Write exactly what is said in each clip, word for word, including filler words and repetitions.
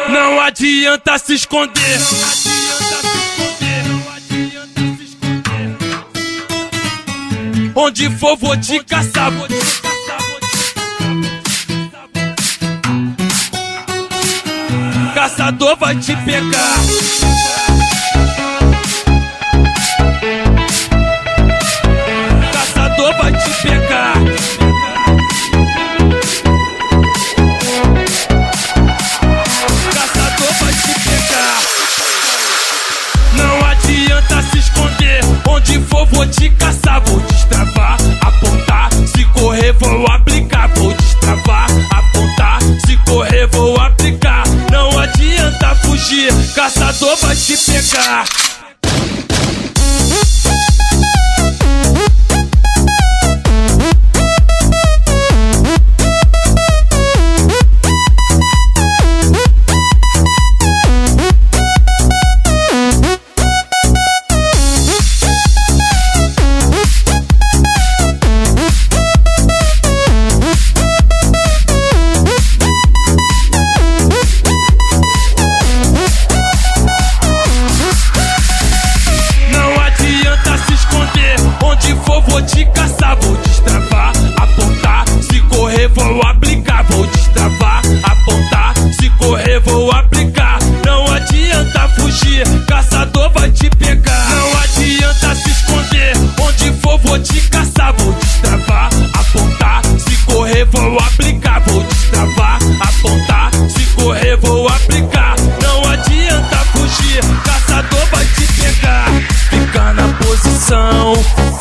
Não adianta se esconder. Não adianta se esconder. Não adianta se esconder. Onde for vou te caçar, vou te caçar, vou te caçar. Caçador vai te pegar. Caçador vai te pegar. Caçador vai te pegar. Não adianta se esconder. Onde for vou te caçar, vou destravar, apontar. Se correr vou aplicar, vou destravar, apontar. Se correr vou aplicar. Não adianta fugir, caçador vai te pegar. Vou te caçar, vou destravar, apontar. Se correr vou aplicar, vou destravar, apontar. Se correr vou aplicar. Não adianta fugir, caçador vai te pegar. Não adianta se esconder. Onde for vou te caçar, vou destravar, apontar. Se correr vou aplicar, vou destravar, apontar. Se correr vou aplicar. Não adianta fugir, caçador vai te pegar. Fica na posição.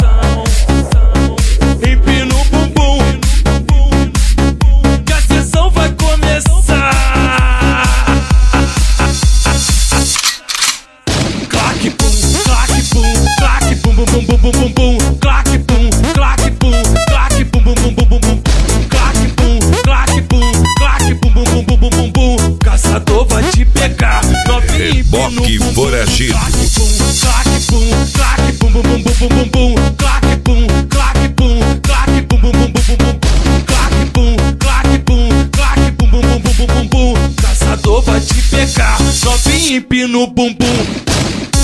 Bum bum bum bum bum bum, clac bum, clac bum, clac bum bum bum bum bum bum, clac bum, clac bum, clac bum bum bum bum bum bum bum. Caçador vai te pegar, novinho Reboque foragido. Clac bum, clac bum, clac bum bum bum bum bum bum, clac bum, clac bum, clac bum bum bum bum bum bum, clac bum, clac bum, clac bum bum bum bum bum bum bum. Caçador vai te pegar, novinho empina o bumbum.